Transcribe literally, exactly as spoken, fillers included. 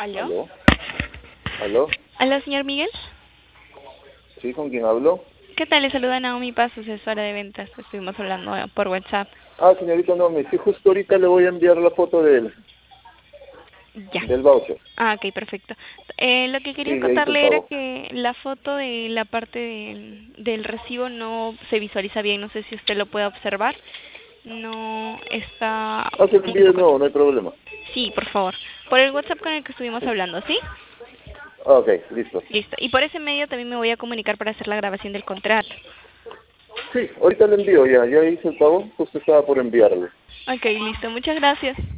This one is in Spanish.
¿Aló? ¿Aló? ¿Aló? ¿Aló, señor Miguel? ¿Sí? ¿Con quién hablo? ¿Qué tal? Le saluda Naomi Paz, asesora de ventas. Estuvimos hablando eh, por WhatsApp. Ah, señorita Nomi, sí, justo ahorita le voy a enviar la foto del, Ya. del voucher. Ah, ok, perfecto. Eh, lo que quería Sí, ya hice el contarle era pago. que la foto de la parte del, del recibo no se visualiza bien. No sé si usted lo puede observar. No está Ah, se lo un envíe de poco... nuevo, no hay problema. Sí, por favor. Por el WhatsApp con el que estuvimos Sí. hablando, ¿sí? Ah, ok, listo. Listo. Y por ese medio también me voy a comunicar para hacer la grabación del contrato. Sí, ahorita le envío ya, ya hice el pago, justo estaba por enviarle. Ok, listo. Muchas gracias.